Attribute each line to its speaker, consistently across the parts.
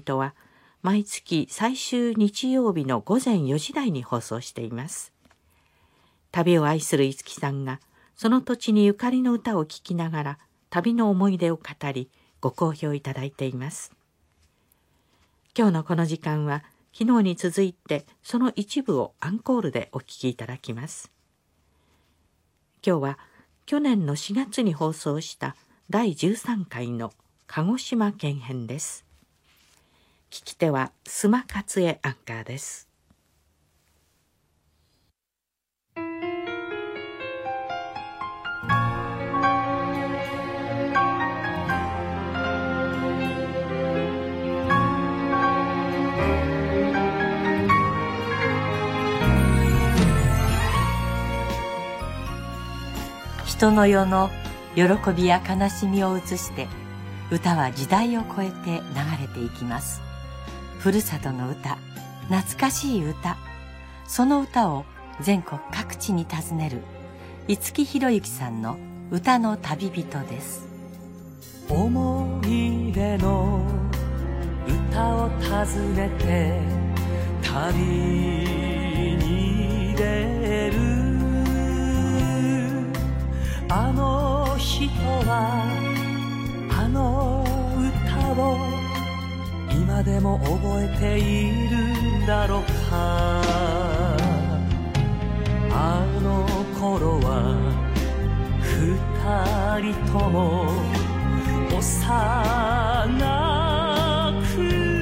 Speaker 1: 人は毎月最終日曜日の午前4時台に放送しています。旅を愛する五木さんがその土地にゆかりの歌を聴きながら旅の思い出を語り、ご好評いただいています。今日のこの時間は昨日に続いてその一部をアンコールでお聴きいただきます。今日は去年の4月に放送した第13回の鹿児島県編です。聞き手は須磨勝恵アンカーです。
Speaker 2: 人の世の喜びや悲しみを映して歌は時代を超えて流れていきます。ふるさとの歌、懐かしい歌、その歌を全国各地に訪ねる五木ひろゆきさんの歌の旅人です。
Speaker 3: 思い出の歌を訪ねて旅に出る、あの人はあの歌を今でも覚えているんだろうか。あの頃は二人とも幼く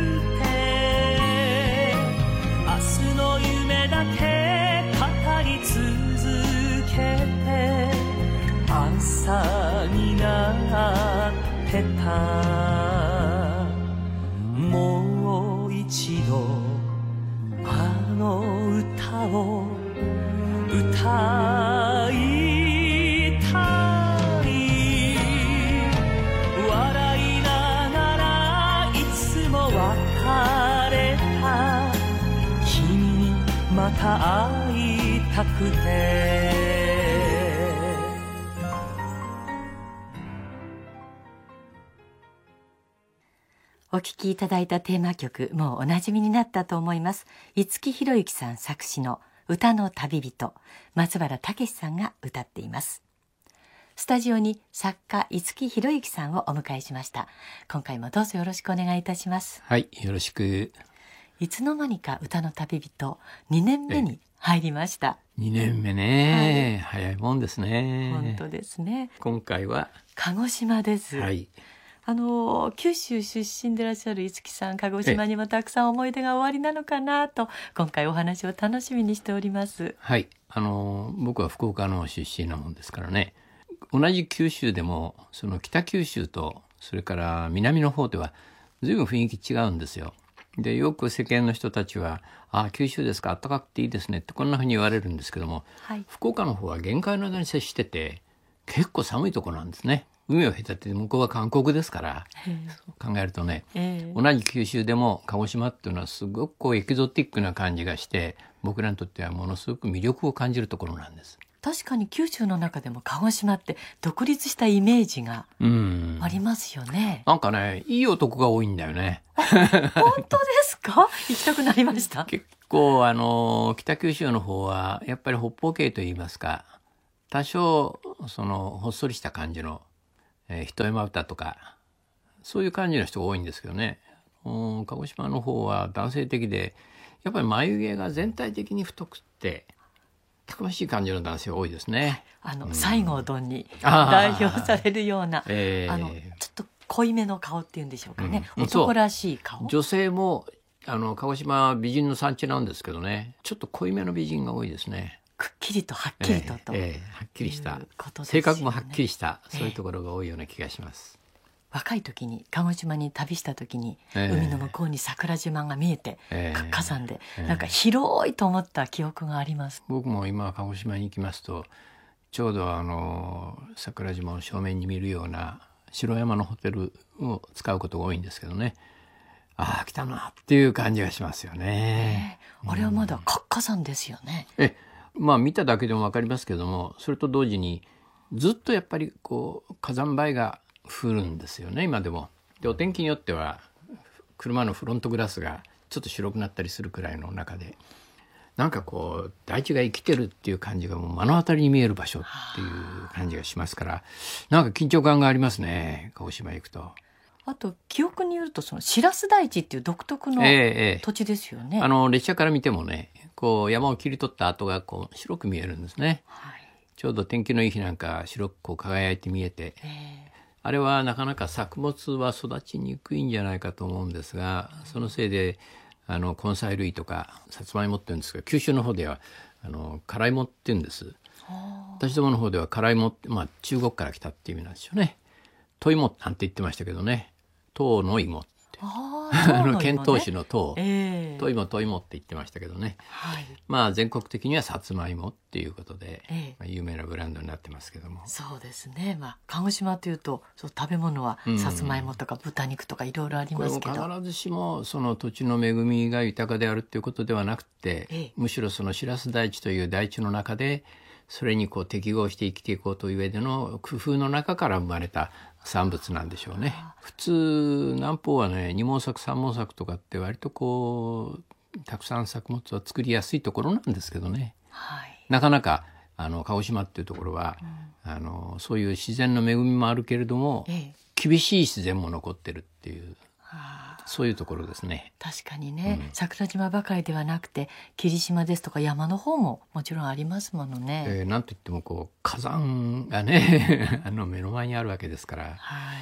Speaker 3: て、明日の夢だけ語り続けて朝になってた。もう一度あの歌を歌いたい。笑いながらいつも別れた君にまた会いたくて。
Speaker 2: お聴きいただいたテーマ曲、もうおなじみになったと思います。五木ひろゆきさん作詞の歌の旅人、松原武さんが歌っています。スタジオに作家五木ひろゆきさんをお迎えしました。今回もどうぞよろしくお願いいたします。
Speaker 4: はい、よろしく。
Speaker 2: いつの間にか歌の旅人2年目に入りました。
Speaker 4: 2年目ね、はい、早いもんですね。
Speaker 2: 本当ですね。
Speaker 4: 今回は
Speaker 2: 鹿児島です。
Speaker 4: はい。
Speaker 2: 九州出身でいらっしゃる五木さん、鹿児島にもたくさん思い出がおありなのかなと、今回お話を楽しみにしております。
Speaker 4: はい、僕は福岡の出身なもんですからね。同じ九州でもその北九州とそれから南の方では随分雰囲気違うんですよ。で、よく世間の人たちは九州ですか、暖かくていいですねってこんな風に言われるんですけども、はい、福岡の方は限界の間に接してて結構寒いところなんですね。海を隔てて向こうは韓国ですから、考えるとね、同じ九州でも鹿児島っていうのはすごくこうエキゾティックな感じがして僕らにとってはものすごく魅力を感じるところなんです。
Speaker 2: 確かに九州の中でも鹿児島って独立したイメージがありますよね。
Speaker 4: なんかね、いい男が多いんだよね。
Speaker 2: 本当ですか？行きたくなりました。
Speaker 4: 結構北九州の方はやっぱり北方系といいますか、多少そのほっそりした感じの一山歌とかそういう感じの人が多いんですけどね。鹿児島の方は男性的でやっぱり眉毛が全体的に太くってたくましい感じの男性が多いですね。
Speaker 2: 西郷どんに代表されるような、ちょっと濃いめの顔っていうんでしょうかね、男らしい顔。
Speaker 4: 女性も鹿児島は美人の産地なんですけどね、ちょっと濃いめの美人が多いですね。
Speaker 2: くっきりとはっきりとと、
Speaker 4: はっきりした、
Speaker 2: ね、
Speaker 4: 性格もはっきりした、そういうところが多いような気がします。
Speaker 2: 若い時に鹿児島に旅した時に、海の向こうに桜島が見えて、火山で、なんか広いと思った記憶があります。
Speaker 4: 僕も今鹿児島に行きますとちょうど桜島を正面に見るような城山のホテルを使うことが多いんですけどね、来たなっていう感じがしますよね。
Speaker 2: あれはまだ火山ですよね。
Speaker 4: 見ただけでも分かりますけども、それと同時にずっとやっぱりこう火山灰が降るんですよね、今でも。で、お天気によっては車のフロントグラスがちょっと白くなったりするくらいの中で、なんかこう大地が生きてるっていう感じがもう目の当たりに見える場所っていう感じがしますから、なんか緊張感がありますね、鹿児島へ行くと。
Speaker 2: あと記憶によるとその白洲台地っていう独特の土地ですよね。
Speaker 4: 列車から見てもね、こう山を切り取った跡がこう白く見えるんですね、はい、ちょうど天気のいい日なんか白くこう輝いて見えて、あれはなかなか作物は育ちにくいんじゃないかと思うんですが、そのせいで根菜類とかさつまいもって言うんですけど、九州の方では辛いもって言うんです。私どもの方では辛いもって、中国から来たっていう意味なんですよね。と芋なんて言ってましたけどね、糖の芋って遣唐使の糖、と芋と芋って言ってましたけどね、はい、全国的にはさつまいもっていうことで、有名なブランドになってますけども。
Speaker 2: そうですね、鹿児島というとそう食べ物はさつまいもとか豚肉とかいろいろありますけど、
Speaker 4: これも必ずしもその土地の恵みが豊かであるっていうことではなくて、むしろその白洲台地という台地の中でそれにこう適合して生きていこうという上での工夫の中から生まれた産物なんでしょうね。普通南方はね、二毛作三毛作とかって割とこうたくさん作物は作りやすいところなんですけどね、はい、なかなか鹿児島っていうところは、そういう自然の恵みもあるけれども、厳しい自然も残ってるっていう、そういうところですね。
Speaker 2: 確かにね、桜島ばかりではなくて霧島ですとか山の方ももちろんありますものね。
Speaker 4: なんといってもこう火山がね目の前にあるわけですから、
Speaker 2: はい、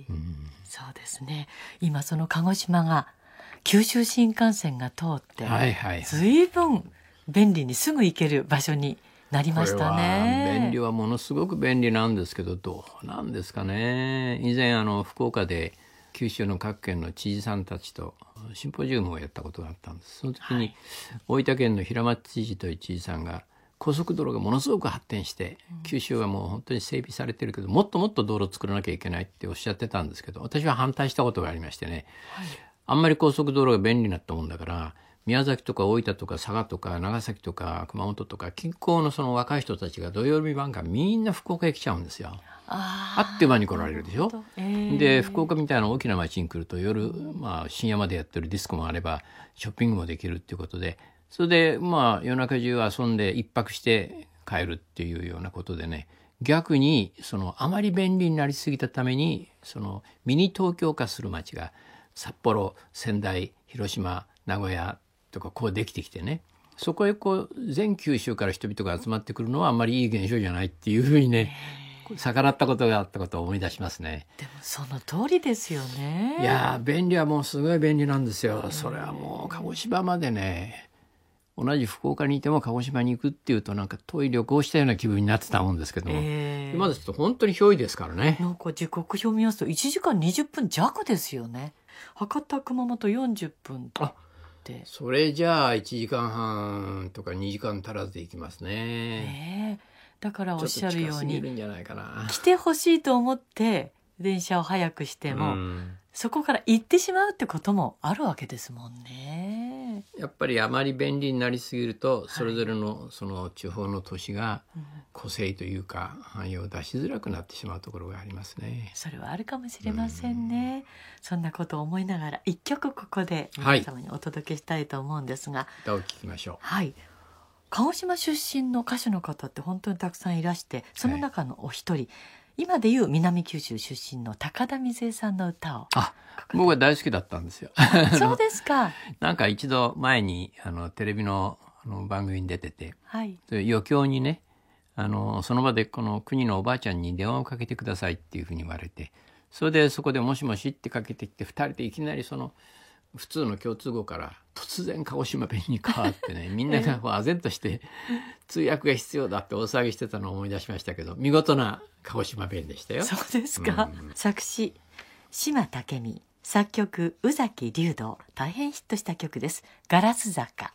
Speaker 2: そうですね。今その鹿児島が九州新幹線が通って、随分便利にすぐ行ける場所になりましたね。
Speaker 4: これは便利はものすごく便利なんですけど、どうなんですかね。以前福岡で九州の各県の知事さんたちとシンポジウムをやったことがあったんです。その時に、大分県の平松知事という知事さんが、高速道路がものすごく発展して、九州はもう本当に整備されてるけど、もっともっと道路を作らなきゃいけないっておっしゃってたんですけど、私は反対したことがありましてね、あんまり高速道路が便利になったもんだから、宮崎とか大分とか佐賀とか長崎とか熊本とか近郊のその若い人たちが土曜日晩からみんな福岡へ来ちゃうんですよ。あっという間に来られるでしょ。で福岡みたいな大きな町に来ると夜、深夜までやってるディスコもあればショッピングもできるっていうことで、それで夜中中遊んで一泊して帰るっていうようなことでね、逆にあまり便利になりすぎたためにミニ東京化する町が札幌、仙台、広島、名古屋とかこうできてきてね、そこへ全九州から人々が集まってくるのはあんまりいい現象じゃないっていうふうにね、逆らったことがあったことを思い出しますね。
Speaker 2: でもその通りですよね。
Speaker 4: いや便利はもうすごい便利なんですよ。それはもう鹿児島までね、同じ福岡にいても鹿児島に行くっていうとなんか遠い旅行したような気分になってたもんですけども、今ですと本当に遠いですからね。
Speaker 2: なんか時刻表見ますと1時間20分弱ですよね。博多熊本40分と。
Speaker 4: それじゃあ1時間半とか2時間足らずで行きますね。
Speaker 2: だからおっしゃるように
Speaker 4: 来
Speaker 2: てほしいと思って電車を早くしても、そこから行ってしまうってこともあるわけですもんね。
Speaker 4: やっぱりあまり便利になりすぎると、それぞれのその地方の都市が個性というか繁栄を出しづらくなってしまうところがありますね。
Speaker 2: それはあるかもしれませんね。そんなことを思いながら一曲ここで皆様にお届けしたいと思うんですが、
Speaker 4: 歌を聴きましょう。
Speaker 2: 鹿児島出身の歌手の方って本当にたくさんいらして、その中のお一人、今でいう南九州出身の高田瑞恵さんの歌を。
Speaker 4: 僕は大好きだったんですよ。
Speaker 2: そうですか。
Speaker 4: なんか一度前にテレビの番組に出てて、余興にね、その場でこの国のおばあちゃんに電話をかけてくださいっていうふうに言われて、それでそこでもしもしってかけてきて、2人でいきなり普通の共通語から突然鹿児島弁に変わってね、みんなが唖然として通訳が必要だって大騒ぎしてたのを思い出しましたけど、見事な鹿児島弁でしたよ。
Speaker 2: そうですか。作詞島武美、作曲宇崎竜童、大変ヒットした曲です。ガラス坂。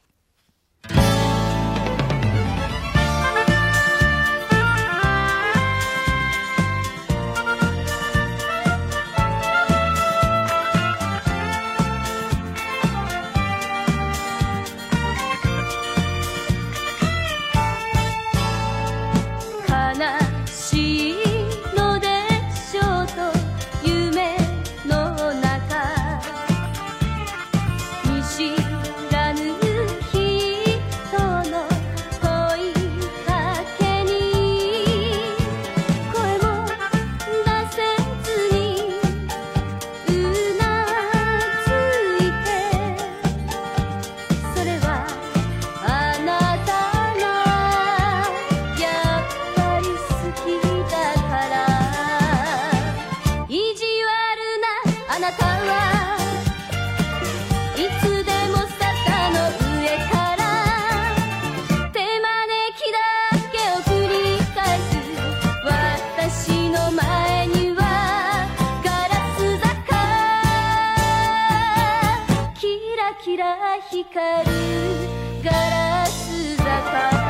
Speaker 5: キラ光るガラス坂。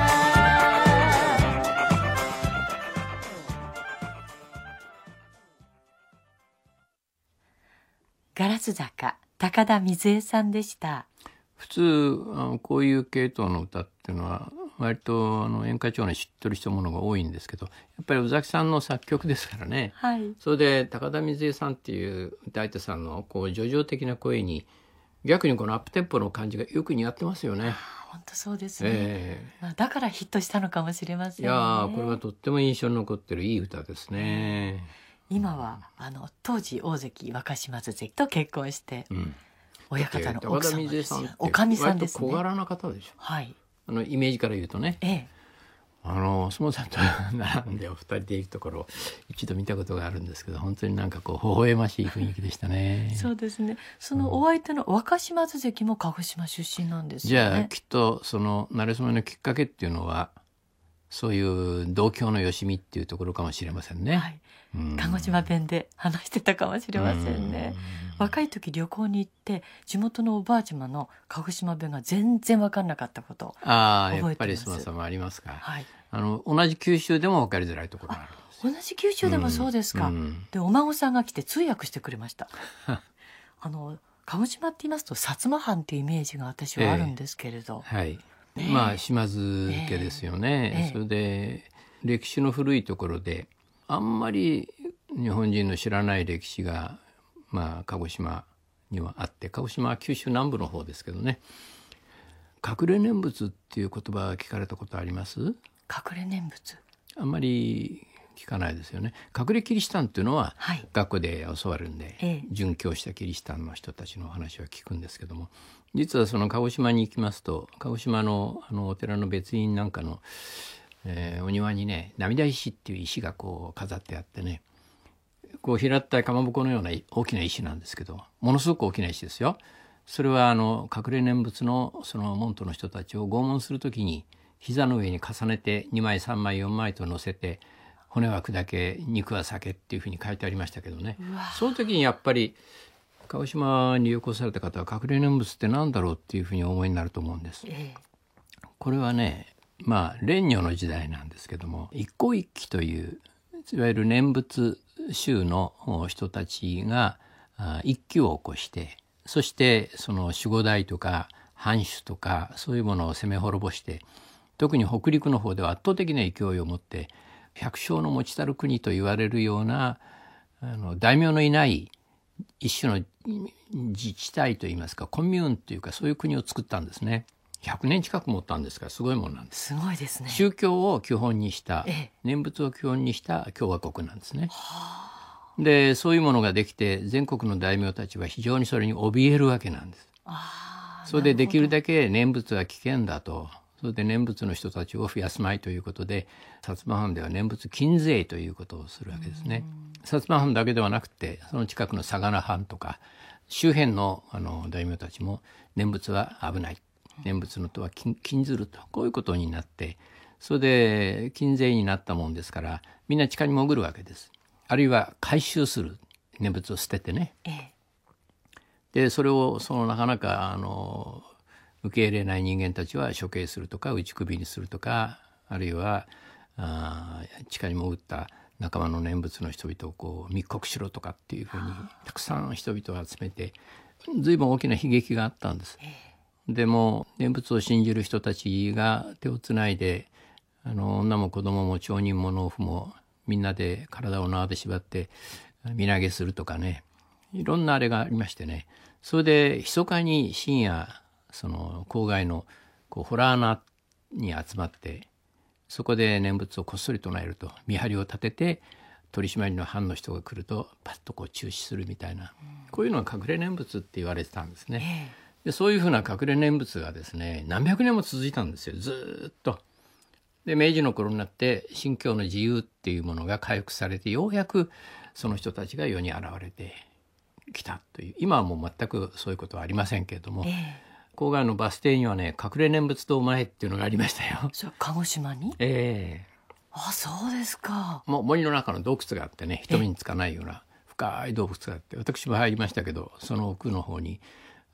Speaker 2: ガラス坂、高田水江さんでした。
Speaker 4: 普通こういう系統の歌っていうのは割と演歌調に知ってる人ものが多いんですけど、やっぱり宇崎さんの作曲ですからね、
Speaker 2: はい、
Speaker 4: それで高田水江さんっていう歌い手さんのこう叙情的な声に逆にこのアップテンポの感じがよく似合ってますよね。
Speaker 2: 本当そうですね、だからヒットしたのかもしれませんね。
Speaker 4: いやこれはとっても印象に残ってるいい歌ですね。
Speaker 2: 今は当時大関若島津関と結婚して、親方の奥様ですよ。おかみさんですね。
Speaker 4: 割と小柄な方でしょ。
Speaker 2: はい。
Speaker 4: イメージから言うとね。相撲さんと並んでお二人でいるところを一度見たことがあるんですけど、本当になんかこう微笑ましい雰囲気でしたね。
Speaker 2: そうですね。そのお相手の若島津関も鹿児島出身なんですよね。
Speaker 4: じゃあきっとその馴れ初めのきっかけっていうのはそういう同郷のよしみっていうところかもしれませんね。
Speaker 2: はい。鹿児島弁で話してたかもしれませんね。若い時旅行に行って地元のおばあちゃまの鹿児島弁が全然分かんなかったことを覚えてます。
Speaker 4: やっぱりその差もありますか。
Speaker 2: はい。
Speaker 4: 同じ九州でも分かりづらいところがあるんです。
Speaker 2: 同じ九州でもそうですか。でお孫さんが来て通訳してくれました鹿児島って言いますと薩摩藩っていうイメージが私はあるんですけれど、
Speaker 4: はい、島津家ですよね。それで歴史の古いところであんまり日本人の知らない歴史が鹿児島にはあって、鹿児島は九州南部の方ですけどね、隠れ念仏っていう言葉聞かれたことあります？
Speaker 2: 隠れ念仏
Speaker 4: あんまり聞かないですよね。隠れキリシタンっていうのは学校で教わるんで、殉教したキリシタンの人たちの話は聞くんですけども、実はその鹿児島に行きますと鹿児島のお寺の別院なんかの、お庭にね涙石っていう石がこう飾ってあってね、こう平ったかまぼこのような大きな石なんですけど、ものすごく大きな石ですよ。それは隠れ念仏のその門徒の人たちを拷問するときに膝の上に重ねて2枚3枚4枚と乗せて、骨は砕け肉は裂けっていうふうに書いてありましたけどね。その時にやっぱり鹿児島に旅行された方は隠れ念仏って何だろうっていうふうにお思いになると思うんです。これはね蓮如の時代なんですけども、一向一揆といういわゆる念仏宗の人たちが一揆を起こして、そしてその守護代とか藩主とかそういうものを攻め滅ぼして、特に北陸の方では圧倒的な勢いを持って百姓の持ちたる国と言われるような大名のいない一種の自治体といいますかコミューンというか、そういう国を作ったんですね。100年近く持ったんですからすごいものなんです。
Speaker 2: すごいですね。
Speaker 4: 宗教を基本にした、念仏を基本にした共和国なんですね。でそういうものができて全国の大名たちは非常にそれに怯えるわけなんです。それでできるだけ念仏は危険だと、それで念仏の人たちを増やすまいということで、薩摩藩では念仏禁税ということをするわけですね。薩摩藩だけではなくてその近くの相良藩とか周辺の大名たちも念仏は危ない、念仏のとは禁ずると、こういうことになって、それで禁税になったもんですからみんな地下に潜るわけです。あるいは回収する、念仏を捨ててね、でそれをなかなか受け入れない人間たちは処刑するとか打ち首にするとか、あるいは地下に潜った仲間の念仏の人々をこう密告しろとかっていうふうにたくさん人々を集めて、随分大きな悲劇があったんです。でも念仏を信じる人たちが手をつないで女も子供も町人も農夫もみんなで体を縄で縛って身投げするとかね、いろんなあれがありましてね、それで密かに深夜その郊外のホラー穴に集まって、そこで念仏をこっそり唱えると、見張りを立てて取り締まりの藩の人が来るとパッと中止するみたいな、こういうのが隠れ念仏って言われてたんですね。でそういうふうな隠れ念仏がですね何百年も続いたんですよ、ずっと。で明治の頃になって信教の自由っていうものが回復されて、ようやくその人たちが世に現れてきたという。今はもう全くそういうことはありませんけれども、郊外のバス停にはね隠れ念仏堂前っていうのがありましたよ。
Speaker 2: それ鹿児島に？あ、そうですか。
Speaker 4: もう森の中の洞窟があってね、人目につかないような深い洞窟があって、私も入りましたけど、その奥の方に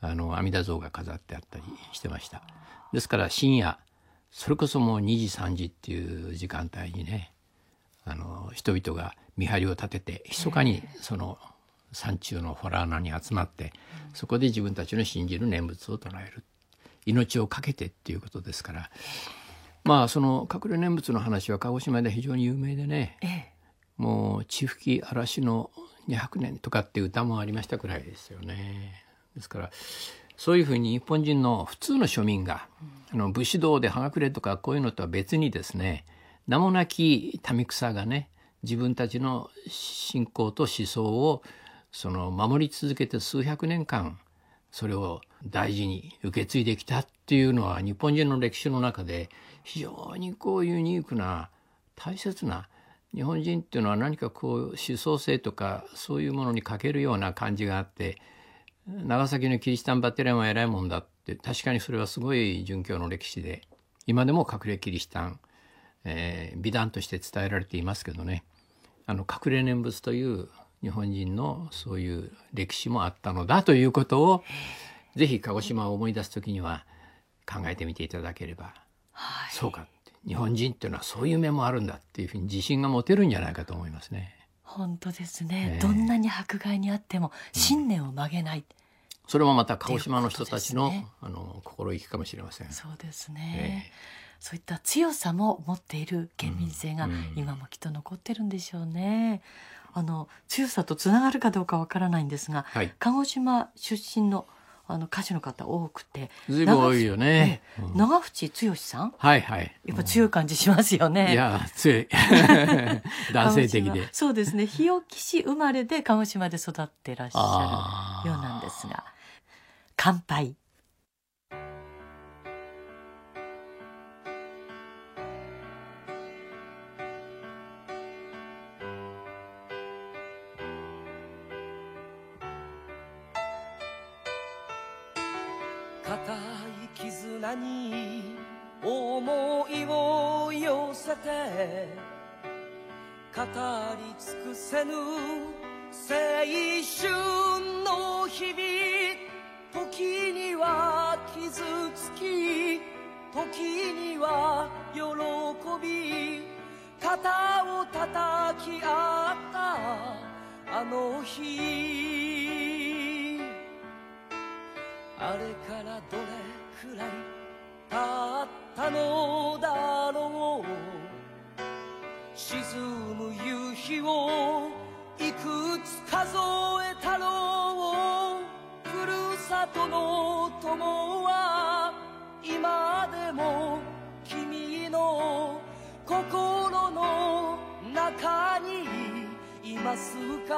Speaker 4: 阿弥陀像が飾ってあったりしてました。ですから深夜それこそもう2時3時っていう時間帯にね、人々が見張りを立てて密かにその山中の洞穴に集まって、そこで自分たちの信じる念仏を唱える、命を懸けてっていうことですから、まあその隠れ念仏の話は鹿児島で非常に有名でね、もう地吹き嵐の200年とかっていう歌もありましたくらいですよね。ですからそういうふうに日本人の普通の庶民が、武士道で葉隠れとかこういうのとは別にですね、名もなき民草がね、自分たちの信仰と思想をその守り続けて数百年間それを大事に受け継いできたっていうのは、日本人の歴史の中で非常にこうユニークな大切な、日本人っていうのは何かこう思想性とかそういうものに欠けるような感じがあって、長崎のキリシタンバテレンは偉いもんだって、確かにそれはすごい殉教の歴史で、今でも隠れキリシタン、美談として伝えられていますけどね、隠れ念仏という日本人のそういう歴史もあったのだということを、ぜひ鹿児島を思い出すときには考えてみていただければ、そうかって、日本人っていうのはそういう面もあるんだっていうふうに自信が持てるんじゃないかと思いますね。
Speaker 2: 本当ですね、どんなに迫害にあっても信念を曲げない、
Speaker 4: それもまた鹿児島の人たちの、心意気かもしれません。
Speaker 2: そうですね、そういった強さも持っている県民性が今もきっと残ってるんでしょうね。強さとつながるかどうかわからないんですが、鹿児島出身の歌手の方多くて、
Speaker 4: ずいぶん多いよね。
Speaker 2: 長渕剛さん、
Speaker 4: はいはい、
Speaker 2: やっぱ強い感じしますよね。
Speaker 4: いや強い男性的で。
Speaker 2: そうですね、日置市生まれで鹿児島で育ってらっしゃるようなんですが、乾杯。
Speaker 3: 固い絆に思いを寄せて、語り尽くせぬ青春の日々、時には傷つき、時には喜び、肩を叩き合ったあの日、あれからどれくらい経ったのだろう。沈む夕日をいくつ数えたろう。ふるさとの友は今でも君の心の中にいます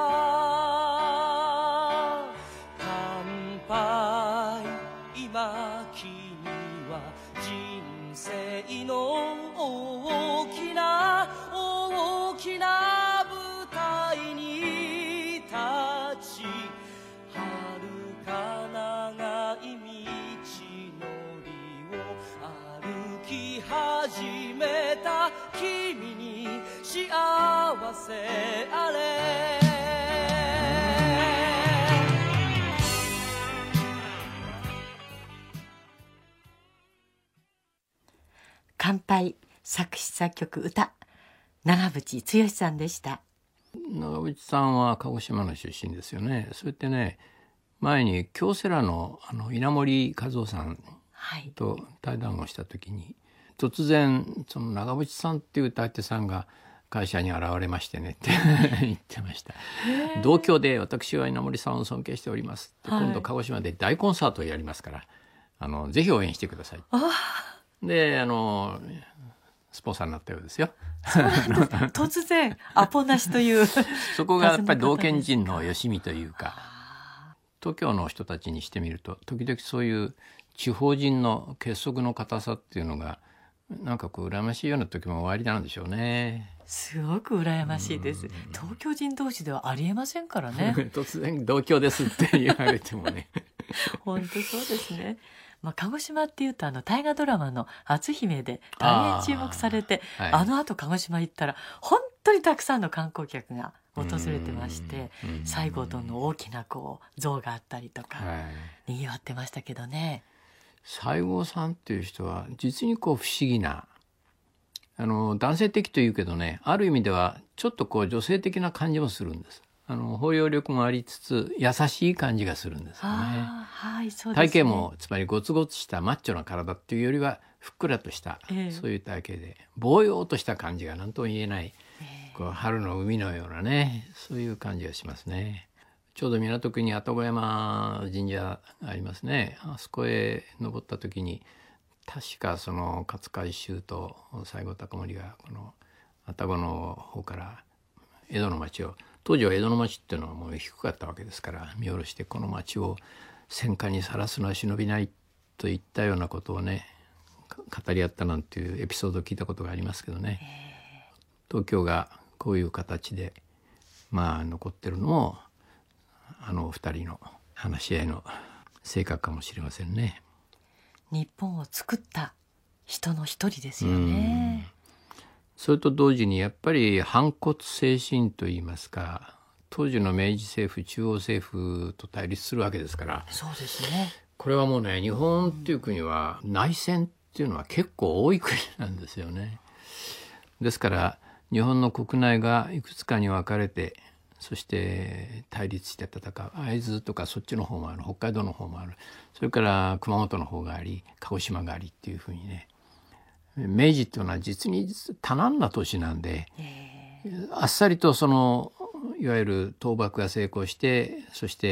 Speaker 3: か。乾杯。今君は人生の大きな大きな舞台に立ち、遥か長い道のりを歩き始めた君に幸せあれ。
Speaker 2: 乾杯、作詞作曲歌、長渕剛さんでした。
Speaker 4: 長渕さんは鹿児島の出身ですよね。そうやってね、前に京セラの稲森和夫さんと対談をした時に、突然その長渕さんっていう歌い手さんが会社に現れましてねって言ってました。同郷で私は稲森さんを尊敬しておりますって、今度鹿児島で大コンサートをやりますから、ぜひ応援してください。でスポンサーになったようですよ。
Speaker 2: 突然アポなしという
Speaker 4: そこがやっぱり道県人のよしみというか、東京の人たちにしてみると時々そういう地方人の結束の固さっていうのがなんかこう羨ましいような時も終わりなんでしょうね。
Speaker 2: すごく羨ましいです。東京人同士ではありえませんからね。
Speaker 4: 突然同郷ですって言われてもね
Speaker 2: 本当そうですね。鹿児島っていうと大河ドラマの篤姫で大変注目されて、
Speaker 4: はい
Speaker 2: あの後鹿児島行ったら本当にたくさんの観光客が訪れてまして、西郷どんの大きな像があったりとか、にぎわってましたけどね。
Speaker 4: 西郷さんっていう人は実に不思議な、男性的というけどね、ある意味ではちょっと女性的な感じもするんです。包容力もありつつ優しい感じがするんですよね。
Speaker 2: はい、そうですね。
Speaker 4: 体型もつまりゴツゴツしたマッチョな体っていうよりはふっくらとした、そういう体型でぼうようとした感じが何とも言えない、春の海のようなね、そういう感じがしますね。ちょうど港区に愛宕山神社ありますね。あそこへ登った時に確かその勝海舟と西郷隆盛がこの愛宕の方から江戸の町を、当時は江戸の町っていうのはもう低かったわけですから見下ろして、この町を戦火にさらすのは忍びないといったようなことをね語り合ったなんていうエピソードを聞いたことがありますけどね。東京がこういう形で残ってるのも二人の話し合いの成果かもしれませんね。
Speaker 2: 日本を作った人の一人ですよね。
Speaker 4: それと同時にやっぱり反骨精神といいますか、当時の明治政府中央政府と対立するわけですから。
Speaker 2: そうですね。
Speaker 4: これはもうね、日本っていう国は内戦っていうのは結構多い国なんですよね。ですから日本の国内がいくつかに分かれて、そして対立して戦う、会津とかそっちの方もある、北海道の方もある、それから熊本の方があり、鹿児島がありっていうふうにね、明治っていうのは実に多難な都市なんで、あっさりといわゆる倒幕が成功して、そして、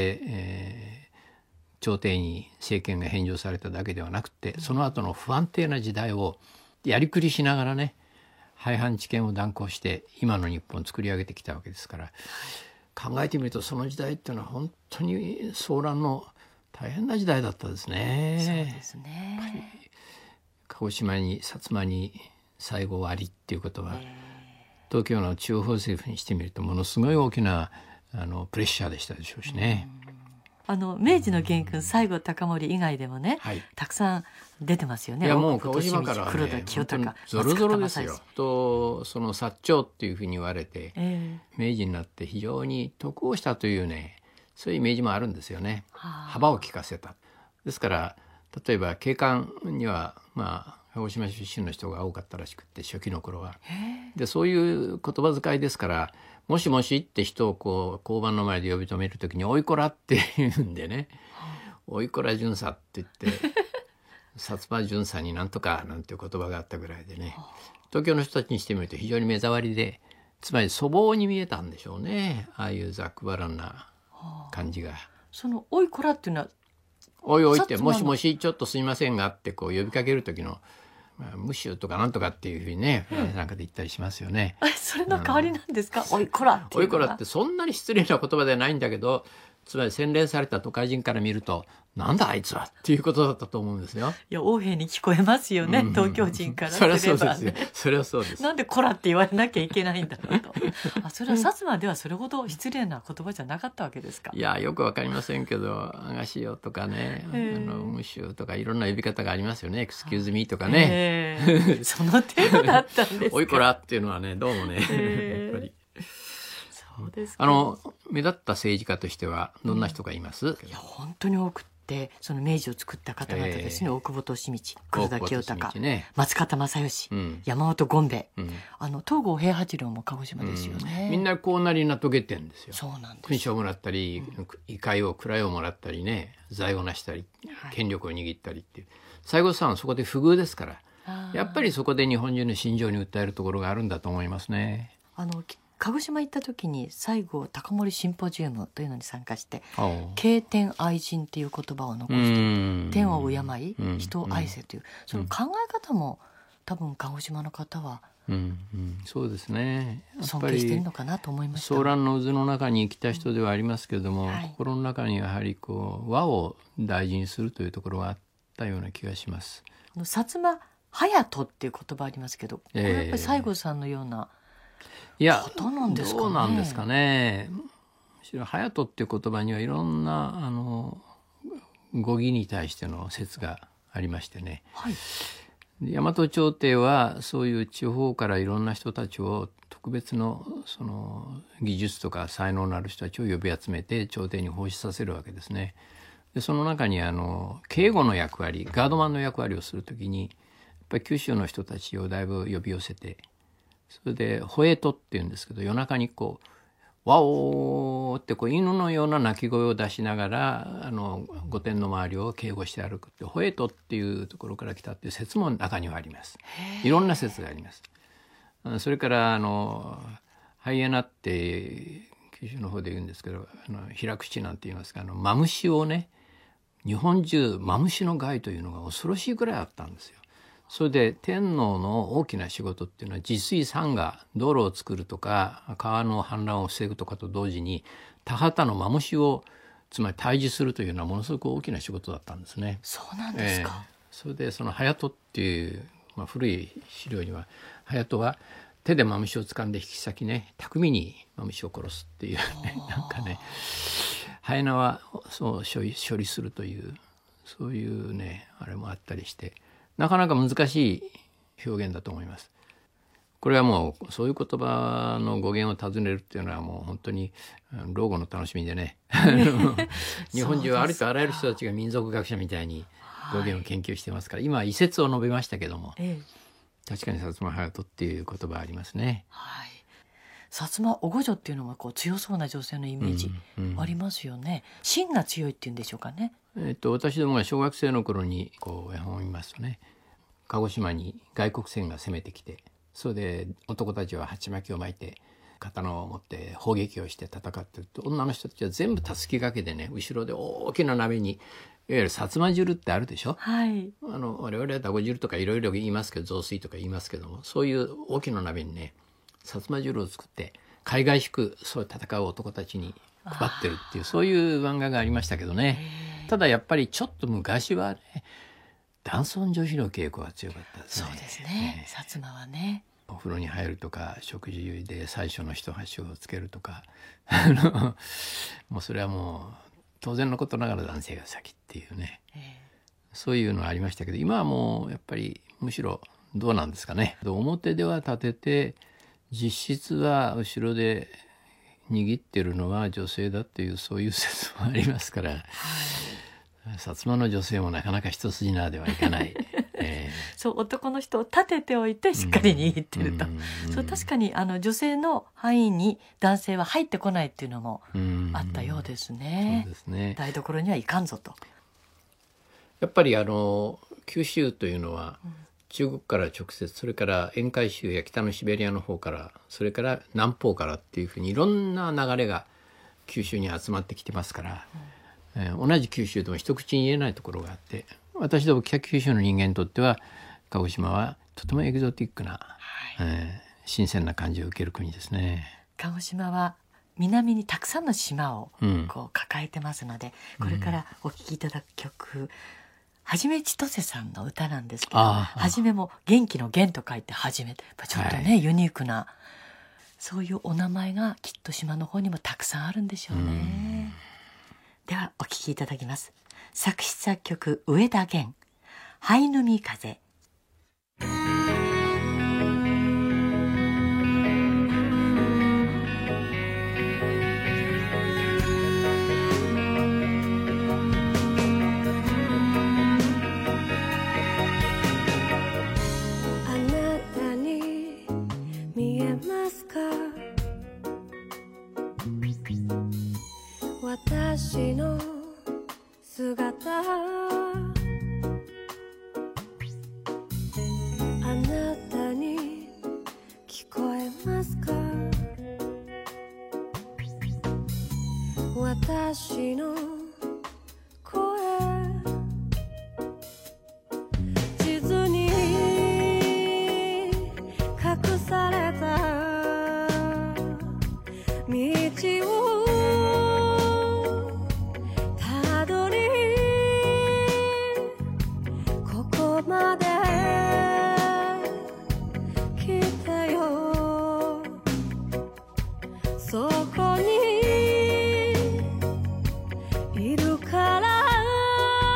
Speaker 4: 朝廷に政権が返上されただけではなくて、その後の不安定な時代をやりくりしながらね、廃藩置県を断行して今の日本を作り上げてきたわけですから、考えてみるとその時代っていうのは本当に騒乱の大変な時代だったですね。
Speaker 2: そうですね。
Speaker 4: 鹿児島に薩摩に西郷ありっていうことは、東京の中央政府にしてみるとものすごい大きなプレッシャーでしたでしょうしね。
Speaker 2: 明治の元勲西郷隆盛以外でもね、たくさん出てますよね。
Speaker 4: いやもう鹿児島からはね、
Speaker 2: 黒田清隆、
Speaker 4: ゾロゾロですよ。とその薩長っていうふうに言われて、明治になって非常に得をしたというね、そういうイメージもあるんですよね。幅を利かせた。ですから例えば警官には鹿児島出身の人が多かったらしくって、初期の頃は。でそういう言葉遣いですから、もしもしって人を交番の前で呼び止めるときにおいこらって言うんでね、おいこら巡査って言って薩摩巡査になんとかなんていう言葉があったぐらいでね、東京の人たちにしてみると非常に目障りで、つまり粗暴に見えたんでしょうね、ああいうざっくばらんな感じが。
Speaker 2: そのおいこらっていうのは、
Speaker 4: おいおいって、もしもしちょっとすいませんがって呼びかける時の、ムシュとかなんとかっていうふうにね、なんかで言ったりしますよね。
Speaker 2: それの代わりなんですか、おいこらっていうのは。
Speaker 4: おいこらってそんなに失礼な言葉ではないんだけど、つまり洗練された都会人から見ると、なんだあいつはっていうことだったと思うんですよ。
Speaker 2: いや、横柄に聞こえますよね、東京人からすれば、ね。
Speaker 4: それはそうですよ。それはそうです。
Speaker 2: なんでこらって言われなきゃいけないんだろうと。それは薩摩ではそれほど失礼な言葉じゃなかったわけですか。
Speaker 4: いや、よくわかりませんけど、あがしよとかね、ムシュとかいろんな呼び方がありますよね。エクスキューズミーとかね。
Speaker 2: その程度だったんですか。
Speaker 4: おいこらっていうのはね、どうもね、やっぱり。
Speaker 2: そうですか。
Speaker 4: 目立った政治家としてはどんな人がいます？
Speaker 2: いや、本当に多くて、その明治を作った方々ですね、大久保利通、黒田清隆、松方正義、山本権兵衛、東郷平八郎も鹿児島ですよね。
Speaker 4: みんなこうなりなとげてんですよ。
Speaker 2: そうなんです。
Speaker 4: 勲章をもらったり、位を位をもらったりね、財を成したり、権力を握ったりっていう。西郷さんはそこで不遇ですから、やっぱりそこで日本人の心情に訴えるところがあるんだと思いますね。
Speaker 2: 鹿児島行った時に西郷隆盛シンポジウムというのに参加して、敬天愛人っていう言葉を残して、天を敬い人を愛せという、その考え方も多分鹿児島の方は
Speaker 4: そうですね、
Speaker 2: 尊敬しているのかなと思いました。
Speaker 4: 騒乱の渦の中に生きた人ではありますけれども、心の中にやはり和を大事にするというところがあったような気がします。
Speaker 2: 薩摩隼人っていう言葉ありますけど、これやっぱり西郷さんのような、
Speaker 4: いや、
Speaker 2: どうなんですかね。
Speaker 4: どうなんですかね。むしろ隼人っていう言葉にはいろんな語義に対しての説がありましてね、
Speaker 2: はい、
Speaker 4: 大和朝廷はそういう地方からいろんな人たちを特別のその技術とか才能のある人たちを呼び集めて朝廷に奉仕させるわけですね。でその中に警護の役割、ガードマンの役割をするときにやっぱり九州の人たちをだいぶ呼び寄せて、それでホエトっていうんですけど、夜中にこうワオーってこう犬のような鳴き声を出しながら御殿の周りを警護して歩くって、ホエトっていうところから来たっていう説も中にはあります。いろんな説があります。それからハイエナって九州の方で言うんですけど、平口なんて言いますか、マムシをね、日本中マムシの害というのが恐ろしいくらいあったんですよ。それで天皇の大きな仕事っていうのは治水産河、道路を作るとか川の氾濫を防ぐとかと同時に田畑のマムシをつまり退治するというのはものすごく大きな仕事だったんですね。
Speaker 2: そうなんですか。
Speaker 4: それでその隼人っていう、古い資料には隼人は手でマムシを掴んで引き先ね、巧みにマムシを殺すっていうなんかね、ハエナはそう処理するというそういうねあれもあったりして、なかなか難しい表現だと思います。これはもうそういう言葉の語源を尋ねるっていうのはもう本当に老後の楽しみでね日本中ありとあらゆる人たちが民族学者みたいに語源を研究してますから、今異説を述べましたけども、確かに薩摩隼人っていう言葉ありますね。
Speaker 2: はい、薩摩お御女っていうのがこう強そうな女性のイメージありますよね。芯が強いっていうんでしょうかね。
Speaker 4: 私どもが小学生の頃にこう絵本を見ますとね、鹿児島に外国船が攻めてきて、それで男たちは鉢巻きを巻いて刀を持って砲撃をして戦ってると、女の人たちは全部たすき掛けでね、後ろで大きな鍋に、いわゆる薩摩汁ってあるでしょ、
Speaker 2: はい、
Speaker 4: 我々はだご汁とかいろいろ言いますけど、雑炊とか言いますけども、そういう大きな鍋にね薩摩汁を作って海外宿そう戦う男たちに配ってるっていう、そういう漫画がありましたけどね。ただやっぱりちょっと昔はね、男尊女卑の傾向が強かったですね。
Speaker 2: そうですね、薩摩はね。
Speaker 4: お風呂に入るとか食事で最初の一箸をつけるとかもうそれはもう当然のことながら男性が先っていうね、そういうのがありましたけど、今はもうやっぱりむしろどうなんですかね。表では立てて実質は後ろで握ってるのは女性だっていう、そういう説もありますから、薩摩の女性もなかなか一筋縄ではいかない
Speaker 2: そう男の人を立てておいてしっかり握ってると、そう確かに女性の範囲に男性は入ってこないっていうのもあったようですね。
Speaker 4: そうですね。
Speaker 2: 台所にはいかんぞと。
Speaker 4: やっぱり九州というのは中国から直接、それから沿海州や北のシベリアの方から、それから南方からっていうふうにいろんな流れが九州に集まってきてますから、同じ九州でも一口に言えないところがあって、私ども北九州の人間にとっては鹿児島はとてもエキゾティックな、新鮮な感じを受ける国ですね。
Speaker 2: 鹿児島は南にたくさんの島をこう抱えてますので、これからお聴きいただく曲、はじめちとせさんの歌なんですけど、はじめも元気の元と書いてはじめ、やっぱちょっとね、ユニークなそういうお名前がきっと島の方にもたくさんあるんでしょうね。ではお聴きいただきます。作詞作曲上田源、灰ぬみ風。
Speaker 5: 私の姿、あなたに聞こえますか？私の声、地図に隠された道をまで来てよ、そこにいるから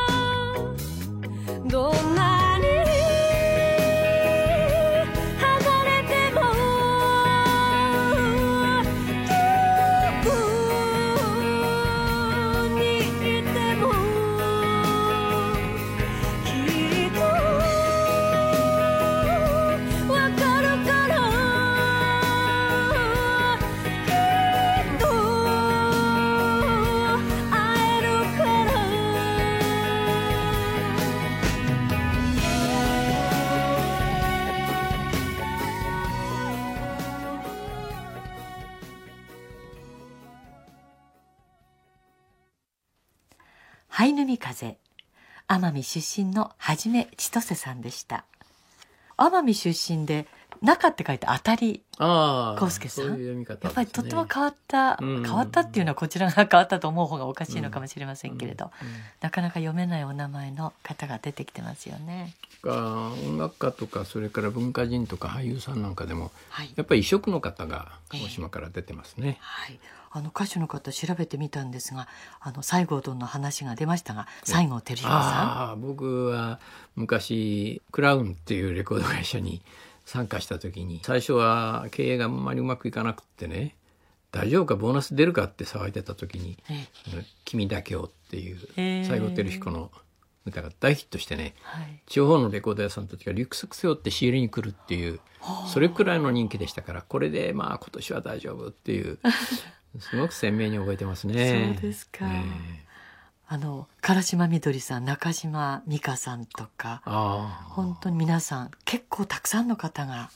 Speaker 2: 灰ぬみ風、奄美出身のはじめ千歳さんでした。奄美出身で中って書いて当たり康介さん、
Speaker 4: そういう読み方ですね。
Speaker 2: やっぱりとっても変わった、変わったっていうのはこちらが変わったと思う方がおかしいのかもしれませんけれど、なかなか読めないお名前の方が出てきてますよね。
Speaker 4: 音楽家とかそれから文化人とか俳優さんなんかでも、
Speaker 2: はい、
Speaker 4: やっぱり異色の方が鹿児島から出てますね。
Speaker 2: はい、歌手の方調べてみたんですが、西郷どんの話が出ましたが、西郷輝彦さん。
Speaker 4: 僕は昔クラウンっていうレコード会社に参加した時に、最初は経営があんまりうまくいかなくってね、大丈夫かボーナス出るかって騒いでた時に「君だけを」っていう西郷輝彦の歌が大ヒットしてね、はい、地方のレコード屋さんたちがリュックサック背負って仕入れに来るっていう、それくらいの人気でしたから、これでまあ今年は大丈夫っていうすごく鮮明に覚えてますね。
Speaker 2: そうですか。唐島みどりさん、中島美嘉さんとか、本当に皆さん結構たくさんの方が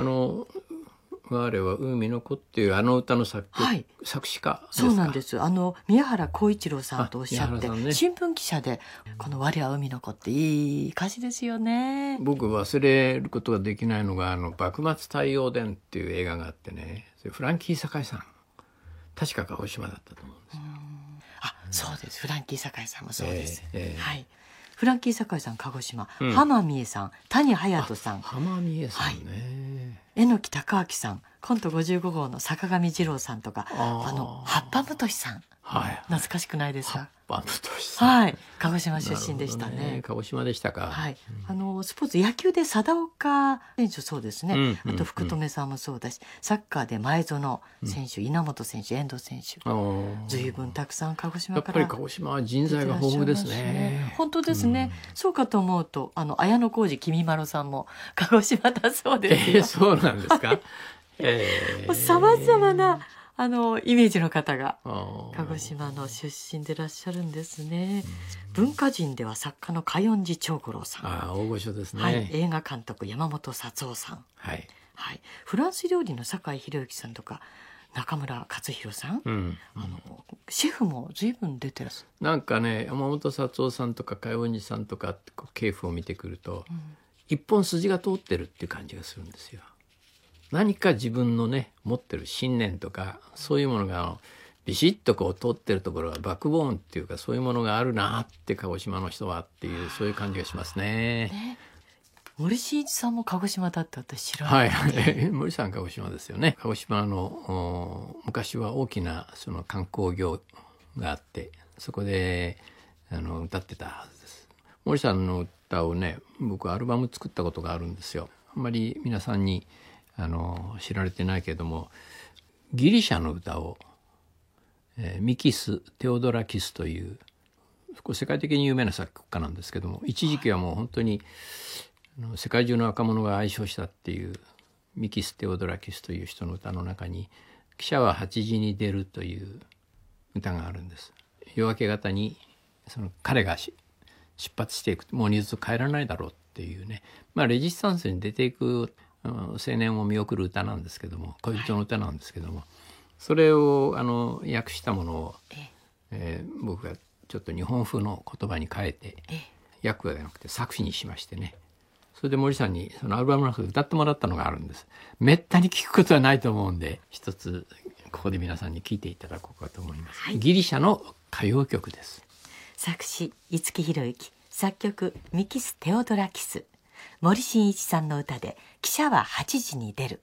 Speaker 4: 我は海の子っていう歌の作詞家ですか。
Speaker 2: そうなんです。宮原浩一郎さんとおっしゃって、ね、新聞記者でこの我は海の子っていい歌詞ですよね。
Speaker 4: 僕忘れることができないのが幕末太陽伝っていう映画があってね、それフランキー堺さん、確か鹿児島だったと思うんですよ。
Speaker 2: そうです。フランキー堺さんもそうです。はい。フランキー堺さん鹿児島、浜美恵さん、谷隼人さん、
Speaker 4: 浜美恵さんね、
Speaker 2: 榎木孝明さん、コント55号の坂上二郎さんとか、葉っぱむとしさん、懐かしくないですか。
Speaker 4: 葉っぱむとしさん、
Speaker 2: はい、鹿児島出身でしたね。
Speaker 4: 鹿児島でしたか。
Speaker 2: はい、スポーツ野球で貞岡選手そうですね、あと福留さんもそうだし、サッカーで前園選手、稲本選手、遠藤選手、随分たくさん鹿児島から。
Speaker 4: やっぱり鹿児島は人材が豊富ですね。
Speaker 2: 本当ですね、そうかと思うと綾小路きみまろさんも鹿児島だそうですよ。
Speaker 4: そうなんですか。
Speaker 2: さまざまなイメージの方が鹿児島の出身でいらっしゃるんですね。文化人では作家の嘉四寺長五郎さん、
Speaker 4: 大御所ですね。
Speaker 2: はい、映画監督山本佐夫さん、
Speaker 4: はい
Speaker 2: はい、フランス料理の酒井宏之さんとか中村勝弘さん、シェフも随分出てらっしゃる。
Speaker 4: なんかね、山本佐夫さんとか嘉四寺さんとか系譜を見てくると、一本筋が通ってるっていう感じがするんですよ。何か自分のね持ってる信念とかそういうものがビシッとこう通ってるところがバックボーンっていうか、そういうものがあるなって鹿児島の人はっていう、そういう感じがしますね。
Speaker 2: 森進一さんも鹿児島だって私知らない。
Speaker 4: 森さん鹿児島ですよね。鹿児島の昔は大きなその観光業があって、そこで歌ってたはずです。森さんの歌をね、僕アルバム作ったことがあるんですよ。あんまり皆さんに知られてないけれども、ギリシャの歌を、ミキス・テオドラキスという世界的に有名な作曲家なんですけども、一時期はもう本当に世界中の若者が愛唱したっていうミキス・テオドラキスという人の歌の中に「汽車は8時に出る」という歌があるんです。夜明け方に彼が出発していく、もう二度と帰らないだろうっていうね、レジスタンスに出ていく青年を見送る歌なんですけども、恋人の歌なんですけども、それを訳したものを、僕がちょっと日本風の言葉に変えて、訳ではなくて作詞にしましてね、それで森さんにそのアルバムの中で歌ってもらったのがあるんです。めったに聞くことはないと思うんで、一つここで皆さんに聞いていただこうかと思います。ギリシャの歌謡曲です。
Speaker 2: 作詞五木ひろゆき、作曲ミキス・テオドラキス、森進一さんの歌で「汽車は8時に出る」。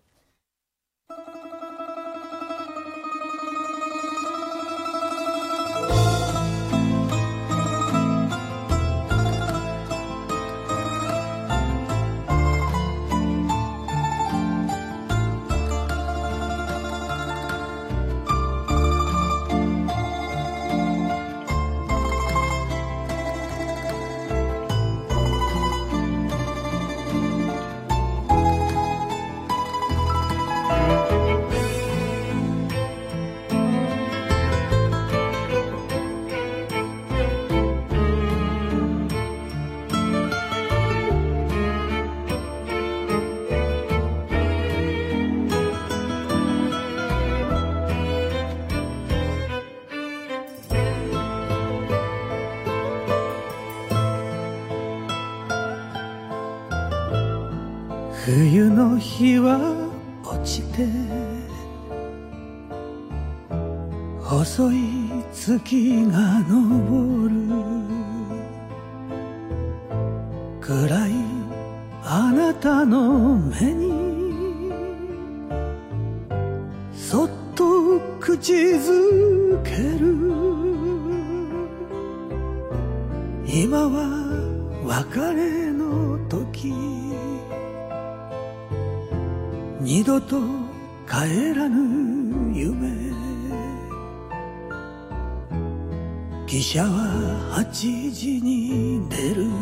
Speaker 6: 冬の日は落ちて細い月が昇る暗いあなたの目にそっと口づける今は別れの時二度と帰らぬ夢汽車は8時に出る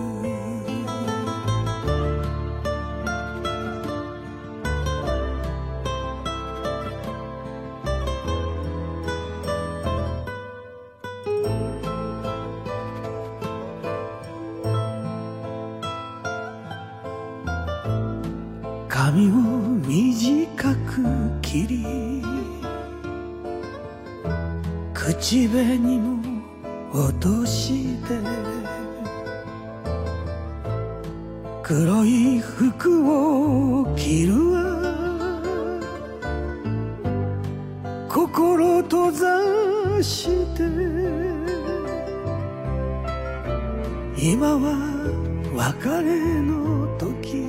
Speaker 6: 髪を短く切り口紅も落として黒い服を着るわ心閉ざして今は別れの時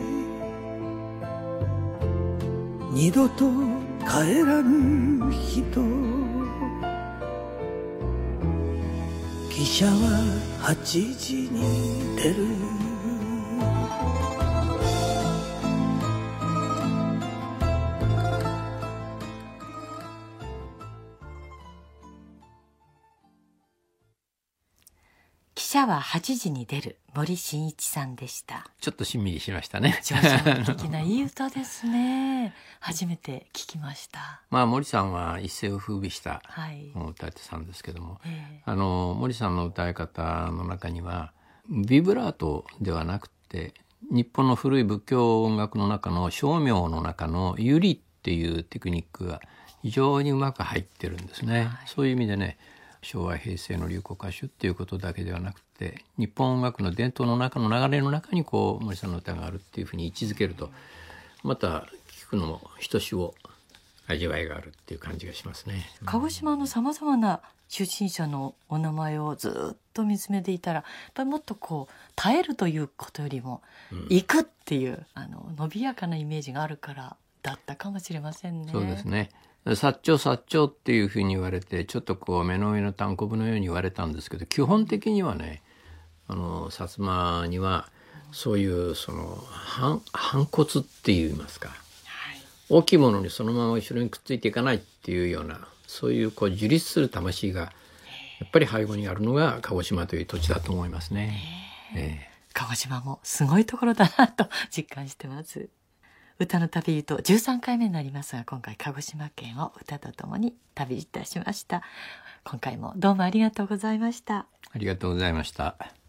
Speaker 6: 二度と帰らぬ人汽車は8時に出る
Speaker 2: 汽車は8時に出る森進一さんでした。
Speaker 4: ちょっとしんみりしましたね。
Speaker 2: 情緒的ないい歌ですね。初めて聞きました。
Speaker 4: まあ森さんは一世を風靡した
Speaker 2: はい
Speaker 4: 歌い手さんですけども、森さんの歌い方の中にはビブラートではなくて日本の古い仏教音楽の中の声明の中のユリっていうテクニックが非常にうまく入ってるんですね、そういう意味でね昭和平成の流行歌手っていうことだけではなくて日本音楽の伝統の中の流れの中にこう森さんの歌があるっていうふうに位置づけるとまた聞くのもひとしお味わいがあるっていう感じがしますね。
Speaker 2: 鹿児島のさまざまな出身者のお名前をずっと見つめていたらやっぱりもっとこう耐えるということよりも、行くっていう伸びやかなイメージがあるからだったかもしれませんね。
Speaker 4: そうですね。薩長っていうふうに言われてちょっとこう目の上の単行部のように言われたんですけど基本的にはね薩摩にはそういうその反骨って言いますか、大きいものにそのまま後ろにくっついていかないっていうようなそういうこう自立する魂がやっぱり背後にあるのが鹿児島という土地だと思いますね。
Speaker 2: 鹿児島もすごいところだなと実感してます。歌の旅人13回目になりますが今回鹿児島県を歌とともに旅いたしました。今回もどうもありがとうございました。
Speaker 4: ありがとうございました。